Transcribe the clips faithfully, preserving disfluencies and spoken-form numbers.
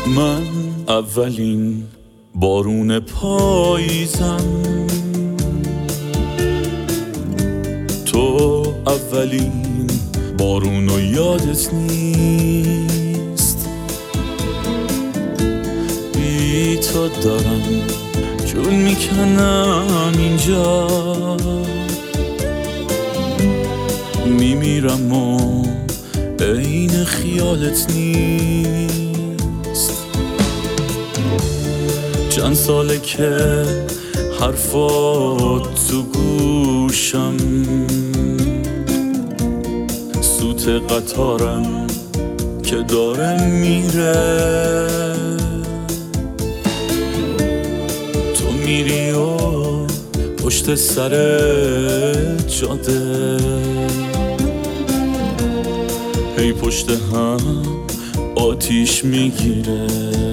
من اولین بارون پاییزم، تو اولین بارونو یادت نیست. بی تو دارم جون میکنم اینجا، میمیرم و عین خیالت نیست. چند ساله که حرفات تو گوشم، سوت قطارم که داره میره. تو میری و پشت سر جاده، هی پشت هم آتیش میگیره.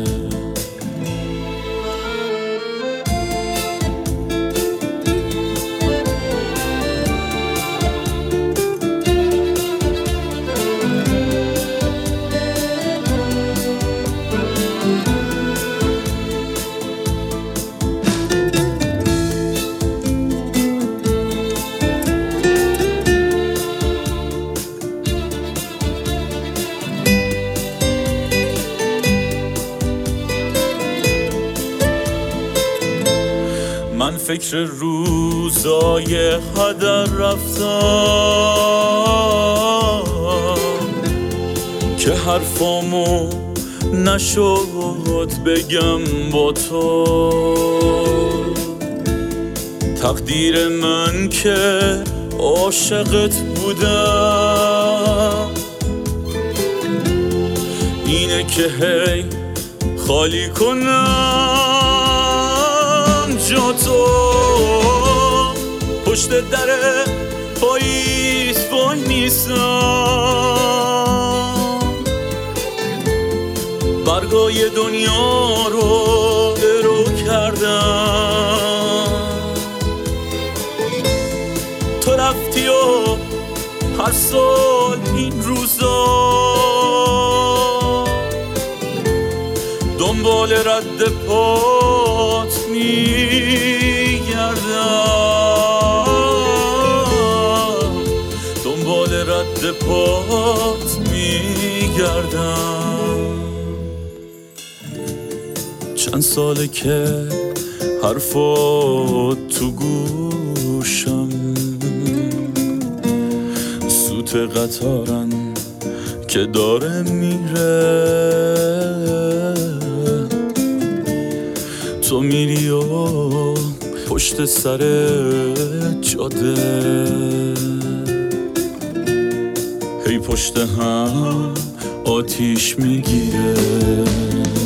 من فکر روزای هدر رفتم که حرفامو نشد بگم با تو. تقدیر من که عاشقت بودم اینه که هی خالی کنم جا تو. پشت در پاییز وای میسم، برگای دنیا رو درو کردم. تو رفتی و هر سال این روزا دنبال رد پات میگردم، دنبال رد پات میگردم. چند ساله که حرفات تو گوشم، سوت قطارن که داره میره. تو میری و پشت سر جاده، هی پشت هم آتیش میگیره.